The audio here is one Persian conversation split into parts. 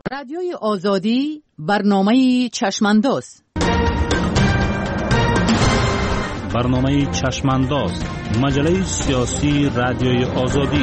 رادیوی آزادی برنامه چشمانداز. برنامه چشمانداز، مجله سیاسی رادیوی آزادی.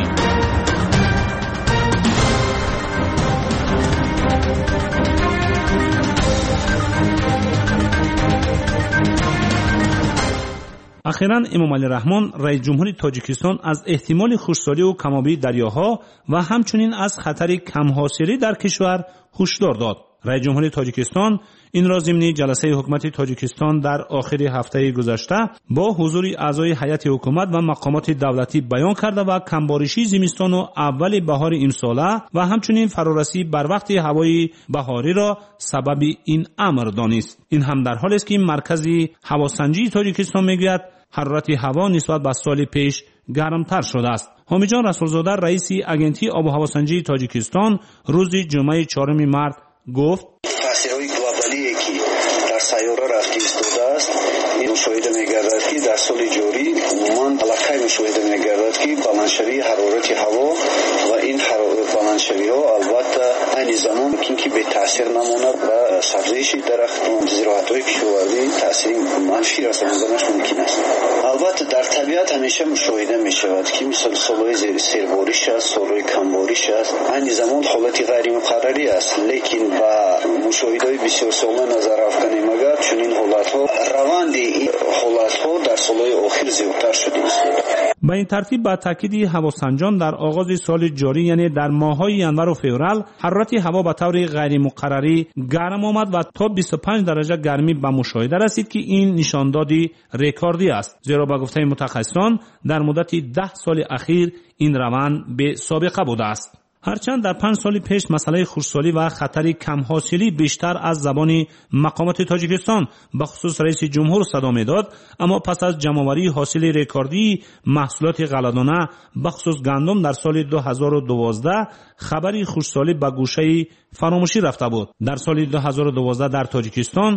اخیراً امام علی رحمان رئیس جمهوری تاجیکستان از احتمال خشکسالی و کم‌آبی دریاها و همچنین از خطر کم‌حاصلی در کشور هشدار داد. رئیس جمهوری تاجیکستان این را ضمن جلسه حکومت تاجیکستان در آخر هفته گذشته با حضور اعضای هیئت حکومت و مقامات دولتی بیان کرده و کمبارشی زمستان و اول بهار امساله و همچنین فرارسی بر وقت هوای بهاری را سبب این امر دانست. این هم در حالی است که مرکز هواسنجی تاجیکستان میگوید حرارت هوا نسبت به سال پیش گرمتر شده است. حامد جان رسولزاده رئیس اژنسی آب و هواسنجی تاجیکستان روز جمعه 4 مارس گفت تاثیرهای گلوبالی که در سیاره رفته ایستاده است این مشاهده می‌گردد که در سال جاری عموماً علاقه مشاهده می‌گردد که بلندشوی حرارت هوا و این بلندشوی‌ها البته این زمان ممکن که به تاثیر نماند و سبزش درختان زراعت‌های کشاورزی تاثیر منفی رساندنش ممکن است. البته در طبیعت همیشه مشاهده می‌شود که مثل سال‌های سیربارش است، سال‌های کمبارش است. این زمان حالت غیر مقرری است، لیکن با مشاهده‌های بسیار ساله نظر افکنیم اگر چنین حالت‌ها روند این حالت‌ها در سال‌های آخر زیادتر شده است. با این ترتیب با تاکید هواسنجان در آغاز سال جاری یعنی در ماه‌های ینور و فوریه حرارت هوا به طور غیر مقرری گرم آمد و تا 25 درجه گرمی به مشاهده رسید که این نشاندادی رکوردی است. زیرا به گفته متخصصان در مدت 10 سال اخیر این روند به سابقه بوده است. هرچند در 5 سال پیش مسئله خشکسالی و خطر کم‌حاصلی بیشتر از زبان مقامات تاجیکستان به خصوص رئیس جمهور صدا می‌داد، اما پس از جمع‌آوری حاصل رکوردی محصولات غله‌دانه به خصوص گندم در سال 2012 خبری خشکسالی به گوشه فراموشی رفته بود. در سال 2012 در تاجیکستان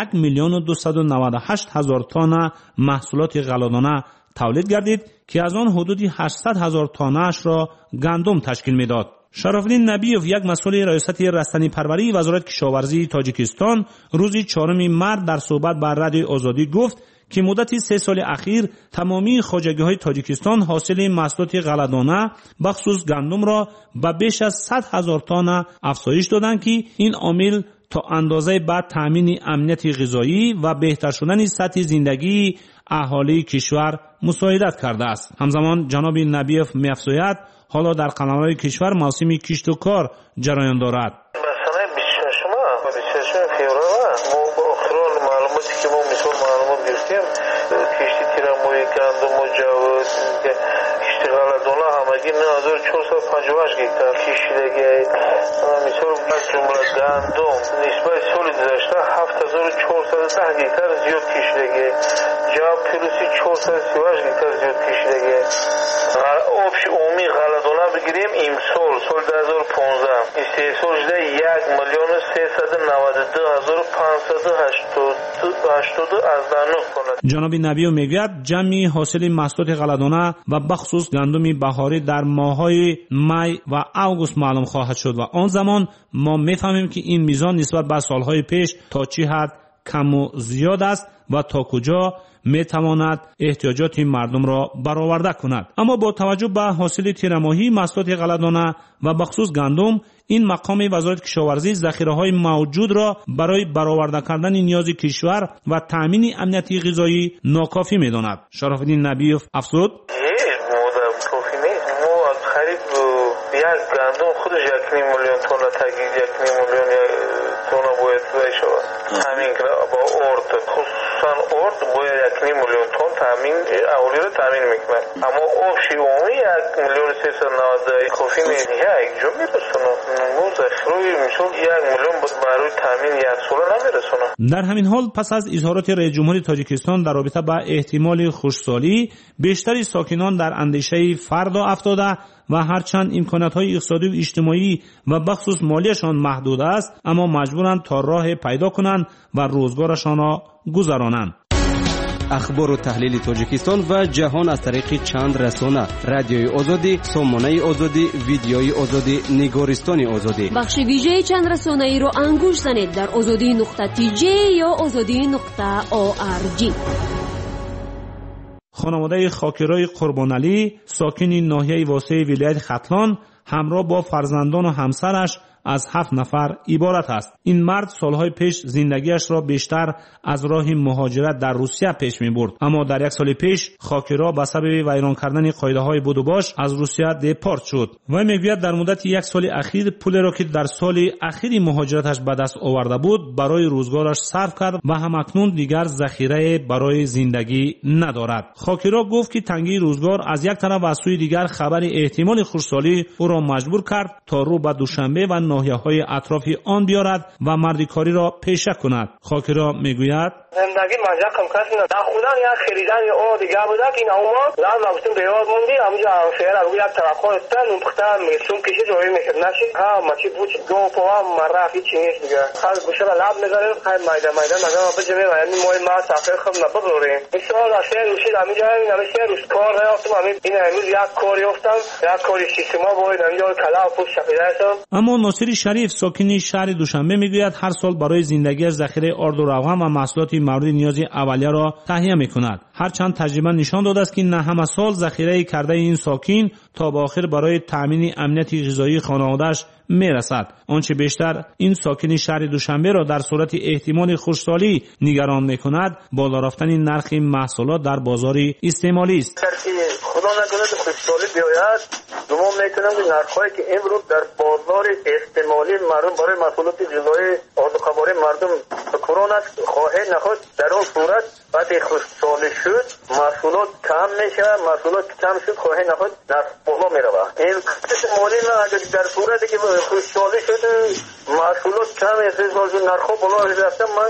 1,298,000 تن محصولات غله‌دانه تولید گردید که از آن حدود 800,000 تانه‌اش را گندم تشکیل می‌داد. شراف‌الدین نبیوف یک مسئول ریاست رستنی پروری وزارت کشاورزی تاجیکستان روز 4 مارس در صحبت با رادیو آزادی گفت که مدت 3 سال اخیر تمامی خواجگی‌های تاجیکستان حاصل محصولات غله‌دانه بخصوص گندم را به بیش از 100,000 تن افزایش دادند که این عامل تا اندازه بعد تامین امنیت غذایی و بهتر شدن سطح زندگی اهالی کشور مساعدت کرده است. همزمان جناب نبیوف می‌افزاید حالا در قلمرو کشور موسم کشت و کار جریان دارد. مثلا 26 فوریه ما با اخران معلوماتی که ما مثال معلومات گرفتیم کشتی تیرموی گندم و جوز کشتی غله‌دانه همگی 9458 گیتار کشیدگی مثال از جمله گندم نسبت سال گذشته 7410 گیتار زیاد کشیدگی جواب پلوسی 438 گیتار زیاد کشیدگی آبش عمومی غله‌دانه بگیریم امسال سال 2015 استحصال شده 1,392,580 کند. جناب نبیو میگوید جمعی حاصل محصولات غله‌دانه و بخصوص گندم بهاری در ماه‌های می و اوگوست معلوم خواهد شد و آن زمان ما میفهمیم که این میزان نسبت به سالهای پیش تا چه حد کم و زیاد است و تا کجا میتواند احتیاجات مردم را برآورده کند. اما با توجه به حاصل تیرماهی محصولات غله‌دانه و بخصوص گندم این مقام وزارت کشاورزی ذخیره‌های موجود را برای برآورده کردن نیاز کشور و تامین امنیت غذایی ناکافی می‌داند. شراف‌الدین نبیوف افزود گندم خودش 1 میلیون تن تگید 1 میلیون تن باید بشه. همین که با ارد خصوصا ارد باید 1 میلیون تن تامین اولی رو تامین میکنه. اما آبشی عمومی 1,390 کافی میشه یک جو میرسونه. مو ذخیره میشون 1 میلیون برای تامین یک سال نمیرسونه. در همین حال پس از اظهارات رئیس جمهور تاجیکستان در رابطه با احتمال خشکسالی بیشتر ساکنان در اندیشه فردا افتاده و هرچند امکانات‌های اقتصادی و اجتماعی و بخصوص مالیشان محدود است اما مجبورند تا راه پیدا کنند و روزگارشان را گذرانند. اخبار و تحلیل تاجیکستان و جهان از طریق چند رسانه: رادیوی آزادی، سامانه آزادی، ویدیوی آزادی، نگارستان آزادی. بخش ویژه چند رسانه ای رو انگوش زنید در azadi.tj یا azadi.org. خانواده خاکرای قربان علی ساکن ناحیه واسع ولایت ختلان همراه با فرزندان و همسرش از 7 نفر عبارت است. این مرد سالهای پیش زندگیش را بیشتر از راه مهاجرت در روسیه پیش می‌برد، اما در 1 سال پیش خاکرا به سبب ویران کردن قاعده‌های بود و باش از روسیه دپورت شد. و میگوید در مدت 1 سال اخیر پولی را که در سال اخیر مهاجرتش به دست آورده بود برای روزگارش صرف کرد و همکنون دیگر ذخیره برای زندگی ندارد. خاکرا گفت که تنگی روزگار از یک طرف و از سوی دیگر خبر احتمال خشکسالی او را مجبور کرد تا رو به دوشنبه و ناحیه‌های اطراف آن بیارد و مردکاری را پیشه کند. خاکرا میگوید زندگی ماجرا کم کسی نه. در خودم یک خریدن او دیگه بوده که این اوما لام نبودیم به یاد موندی همونجا شهر رو یک طرف خواستن اون پختن میسون کشی جوری میشد نشید ها مچی بود دو پوا مرا هیچ نیست دیگه. خاص گوشه را لاب میذاریم خیر مایده ماجرا بجمه و یعنی موی ما سفر خب نبردیم. این سال شهر روشید همینجا نمیشه روز کار رفتم این امروز یک کاری افتم یک کاری سیستما بود همینجا کلا و پوست شفیده هستم. اما ناصر شریف ساکن شهر دوشنبه میگوید هر سال برای زندگیش ذخیره آرد و روغن و محصولات مورد نیاز اولیه را تهیه میکند. هرچند تجربه نشان داده است که نه همه سال ذخیره کرده این ساکن تا به آخر برای تامین امنیت غذایی خانواده‌اش میرسد. آنچه بیشتر این ساکن شهر دوشنبه را در صورت احتمال خشکسالی نگران میکند بالا رفتن نرخ محصولات در بازار استعمالی است. خدا نکنه خشکسالی بیاید گمان میکنم که نرخ‌هایی که امروز در بازار استعمالی مردم برای محصولات غذایی آذوقه‌واری مردم کرونا خواهد نخواهد در اون صورت وقتی خشکسالی شد محصولات کم میشه، محصولات کم شد خواهد نخواهد نرخ بالا میرود. این استعمالی نه اگر در صورتی که خشکسالی شد محصولات کم استعمال شد نرخ بالا رفته من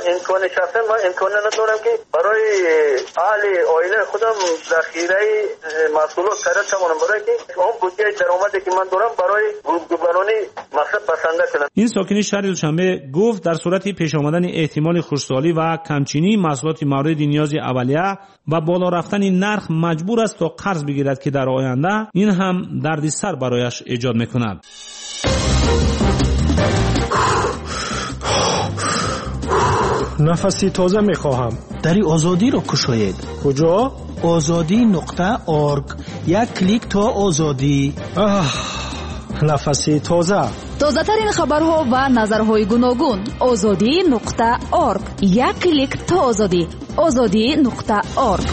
امکان ندارم که برای اهل عائله خودم ذخیره محصولات خرید کنم برای که اون بودجه درآمدی که من دارم برای گروگانانی مصرف بسنده کنم. این ساکن شهر دوشنبه گفت در صورت پیش آمدن احتمال خشکسالی و کمچینی محصولات مورد نیاز اولیه و بالا رفتن نرخ مجبور است تا قرض بگیرد که در آینده این هم دردسر برایش ایجاد میکند. نفسی تازه میخواهم. دری آزادی را کشاید. کجا؟ azadi.org. یک کلیک تا آزادی. نفسی تازه. تازه ترین خبرها و نظرهای گوناگون. azadi.org. یک کلیک تا آزادی. azadi.org.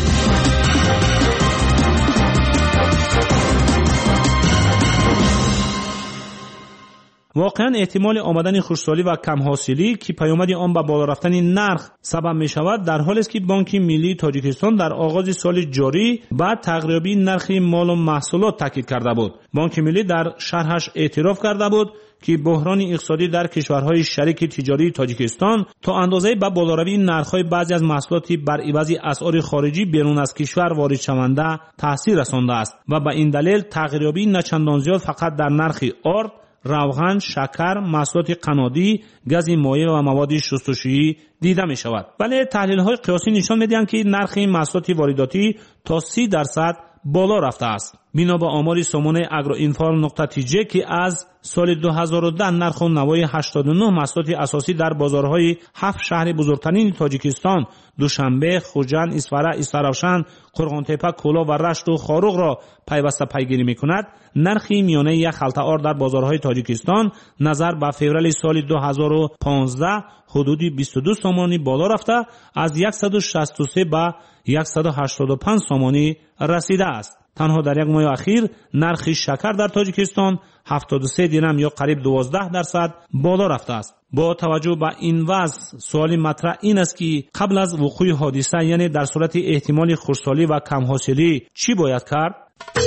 واقعا احتمال آمدن خشکسالی و کم حاصلی که پیامد آن به بالا رفتن نرخ سبب می شود در حالی است که بانک ملی تاجیکستان در آغاز سال جاری بعد تقریبی نرخ مال و محصولات تاکید کرده بود. بانک ملی در شرحش اعتراف کرده بود که بحران اقتصادی در کشورهای شریک تجاری تاجیکستان تا اندازه به بالاروی نرخ‌های بعضی از محصولات بر عوض اسعار خارجی بیرون از کشور وارد شونده تاثیر رسانده است و به این دلیل تغییریابی نچندان زیاد فقط در نرخ آرد، روغن، شکر، محصولات قنادی، گاز مایع و مواد شستشویی دیده می شود. ولی تحلیل‌های قیاسی نشان می‌دهند که نرخ محصولات وارداتی تا 30% بالا رفته است. بنا به آمار سامانه agroinform.tj که از سال 2010 نرخ و نوای 89 محصولات اساسی در بازارهای 7 شهر بزرگترین تاجیکستان دوشنبه، خوجند، اسفره، استرافشن، قرغانتپه، کولا و رشت و خاروق را پیوسته پیگیری می‌کند، نرخ میانه یک خلطه آرد در بازارهای تاجیکستان نظر به فوریه سال 2015 حدودی 22 سامانی بالا رفته از 163 به 185 سامانی رسیده است. تنها در یک ماه اخیر نرخ شکر در تاجیکستان 73 درم یا قریب 12% بالا رفته است. با توجه به این وضع سوال مطرح این است که قبل از وقوع حادثه یعنی در صورت احتمال خشکسالی و کم حاصلی چی باید کرد؟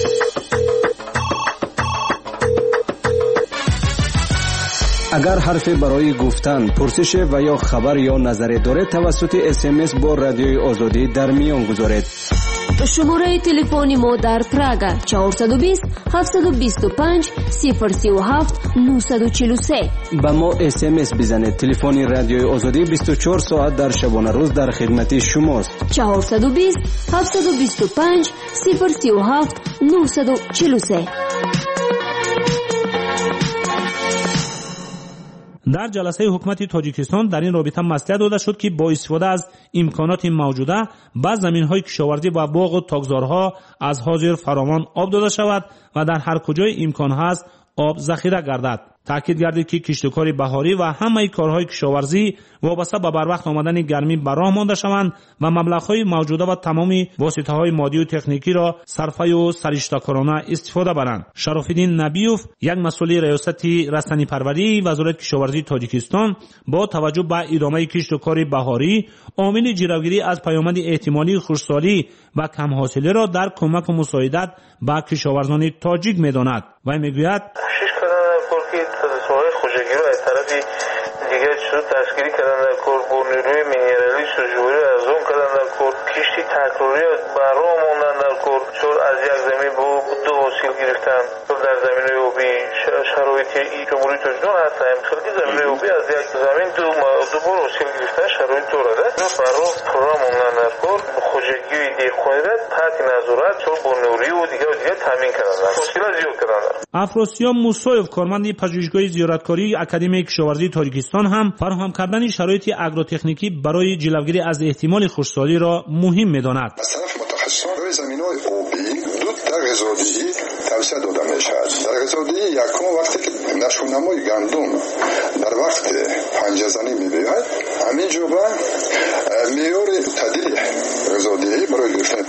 اگر حرفی برای گفتن، پرسش و یا خبر یا نظری دارید توسط SMS با رادیوی آزادی در میان گذارید. شماره تلفن ما در پراگ 420 725 037 943. با ما SMS بزنید. تلفن رادیوی آزادی 24 ساعت در شبانه روز در خدمت شماست. 420 725 037 943. در جلسه حکومت تاجیکستان در این رابطه مصلحت داده شد که با استفاده از امکانات موجوده به زمین‌های کشاورزی و باغ و تاکزارها از حاضر فراوان آب داده شود و در هر کجای امکان هست آب ذخیره گردد. تاکید گردید که کشتکار بهاری و همه کارهای کشاورزی وابسته به بروقت آمدن گرمی به راه مانده شوند و مبلغ‌های موجوده و تمام واسطه‌های مادی و تکنیکی را صرفه و سرشته‌کارانه استفاده برند. شراف‌الدین نبیوف، یک مسئول ریاست رستنی پروری وزارت کشاورزی تاجیکستان، با توجه به ادامه کشتکار بهاری عامل جلوگیری از پیامد احتمالی خشکسالی و کم حاصلی را در کمک و مساعدت به کشاورزان تاجیک می‌داند و می‌گوید دیگر شد دستگیری کردن در کار با نیروی مینرالی سوژوری از اون کردن در کار کشتی تکراری برای ماندن در کار چون از یک زمین با دو حاصل گرفتن در زمین آبی شرایط جمهوری تاجیکستان حتی امسالگی زمین آبی از یک زمین دو بار حاصل گرفتن شرایط دارد برای پروگرام ماندن در کار خوشگی دیخوانی را تحت نظارت چون با نیروی و دیگر تامین کردن حاصل زیاد کردن. افراسیاب موسایف، کارمند پژوهشگاه زیارتکاری اکادمی کشاورزی تاجیکستان، هم فراهم کردن شرایط اگروتکنیکی برای جلوگیری از احتمال خشکسالی را مهم می‌داند. از طرف متخصصان روی زمین‌های آبی دو غذادهی توصیه داده می‌شود. در غذادهی یکم وقتی که نشونمای گندم در وقت پنجه زنی می‌بیاید همین جوبه معیار تعدیل غذادهی برای گرفتن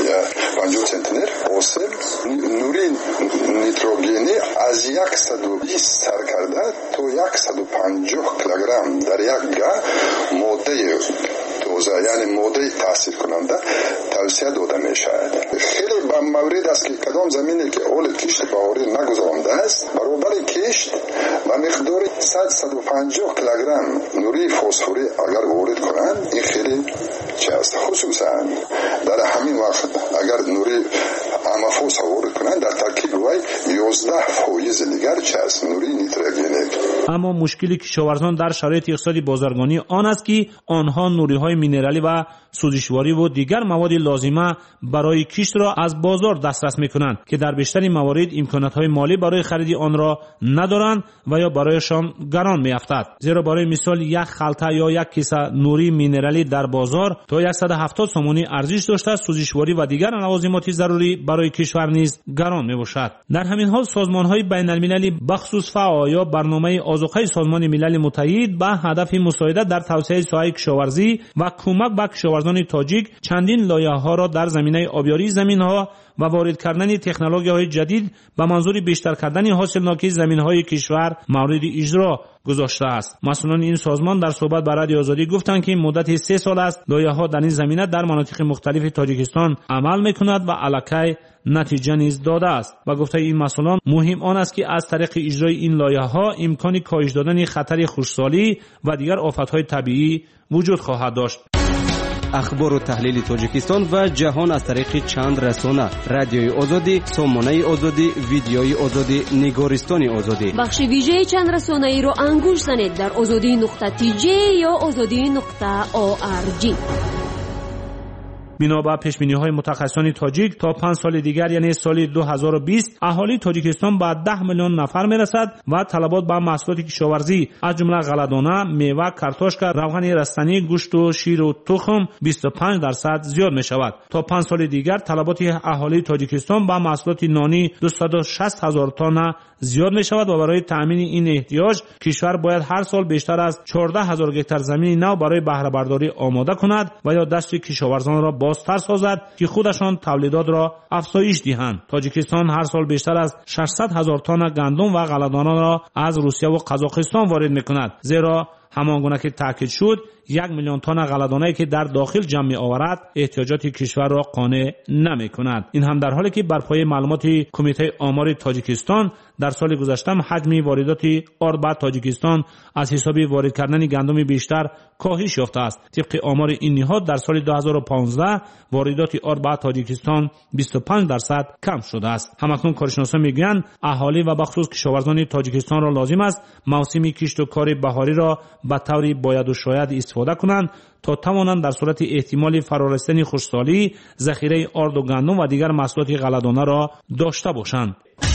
50 سنتیمتر آسیب نوری نیتروژنی از 120 سر کرده تا 150 کیلوگرم در یک گاه ماده توزه یعنی ماده تاثیر کننده توصیه داده می شود. خیلی به مورد است که کدام زمینی که اول کشت بهاری نگذرانده است برابر کشت و مقدار 150 کیلوگرم نوری فسفوری اگر وارد کنند این خیلی چیست. خصوصا در همین وقت اگر نوری امفوس وارد کنند در ترکیب وی 11% دیگر چیست نوری نیتروژنیک. اما مشکلی کشاورزان در شرایط اقتصادی بازرگانی آن است که آنها نوری‌های مینرالی و سوزشواری و دیگر مواد لازمه برای کشت را از بازار دسترس می‌کنند که در بیشتر موارد امکانات‌های مالی برای خرید آن را ندارند و یا برایشان گران می‌افتد. زیرا برای مثال یک خلطه یا یک کیسه نوری مینرالی در بازار تا 170 سومونی ارزش داشته، سوزشواری و دیگر لوازمات ضروری برای کشور نیز گران می‌باشد. در همین حال سازمان‌های بین‌المللی بخصوص فاو یا برنامه آذوقه سازمان ملل متحد به هدف مساعدت در توسعه ساحه کشاورزی و کمک به کشاورزان تاجیک چندین لایحه‌ها را در زمینه آبیاری زمین‌ها و وارد کردن تکنولوژی‌های جدید به منظور بیشتر کردن حاصلناکی زمین‌های کشور مورد اجرا گذاشته است. مسئولان این سازمان در صحبت با رادیو آزادی گفتند که مدت 3 سال است لایحه‌ها در این زمینه در مناطق مختلف تاجیکستان عمل می‌کند و الکی نتیجه نیز داده است. و گفته این مسئولان مهم آن است که از طریق اجرای این لایحه‌ها امکان کاهش دادن خطر خشکسالی و دیگر آفت‌های طبیعی وجود خواهد داشت. اخبار و تحلیل تاجیکستان و جهان از طریق چند رسانه: رادیوی آزادی، سامانه آزادی، ویدیوی آزادی، نگارستان آزادی. بخش ویژه چند رسانه ای رو انگوش زنید در azadi.tj یا azadi.org. بنا به پیش‌بینی‌های متخصصان تاجیک تا 5 سال دیگر یعنی سال 2020 اهالی تاجیکستان به 10 میلیون نفر میرسد و طلبات به محصولات کشاورزی از جمله غله‌دانه، میوه، کارتوشک، روغن رستنی، گوشت و شیر و تخم 25% زیاد می شود. تا 5 سال دیگر طلبات اهالی تاجیکستان به محصولات نانی 260,000 تن زیاد می شود و برای تامین این احتیاج کشور باید هر سال بیشتر از 14,000 هکتار زمین نو برای بهره برداری آماده کند و یا دست کشاورزان را بازتر سازد که خودشان تولیدات را افزایش دهند. تاجیکستان هر سال بیشتر از 600,000 تن گندم و غله‌دانه را از روسیه و قزاقستان وارد می‌کند، زیرا همانگونه که تاکید شد 1 میلیون تن غله‌دانه‌ای که در داخل جمع می‌آورد احتیاجات کشور را قانع نمی‌کند. این هم در حالی که بر پایه معلومات کمیته آمار تاجیکستان در سال گذشته حجم واردات آرد به تاجیکستان از حساب وارد کردن گندم بیشتر کاهش یافته است. طبق آمار این نهاد در سال 2015 واردات آرد به تاجیکستان 25% کم شده است. همکنون کارشناسان میگویند اهالی و بخصوص کشاورزان تاجیکستان را لازم است موسم کشت و کار بهاری را به طور باید و شاید استفاده کنند تا توانند در صورت احتمال فرارسیدن خشکسالی ذخیره آرد و گندم و دیگر محصولات غله‌دانه را داشته باشند.